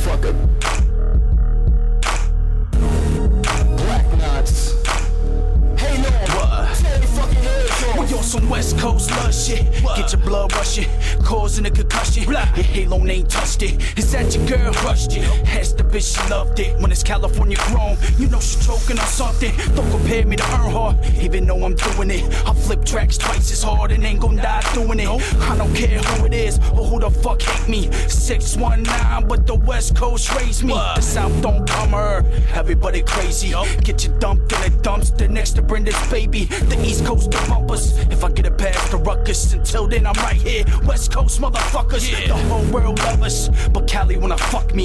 motherfucker. Black knots. Hey, no, tear your fucking heads off. We on some West Coast love shit. Get your blood rushing, causing a concussion. Your halo ain't touched it. Is that your girl rushed it? Asked the bitch, she loved it. When it's California grown, you know she choking on something. Don't compare me to Earnhardt, even though I'm doing it. I flip tracks twice as hard and ain't gon' die doing it. I don't care who it is or who the fuck hate me. 619, but the West Coast raised me. The South don't come her, everybody crazy. Get you dumped in a dumpster next to Brenda's baby. The East Coast the bumpers. If I get it past the ruckus, until then I'm right here. West Coast motherfuckers, the whole world love us, but Cali wanna fuck me.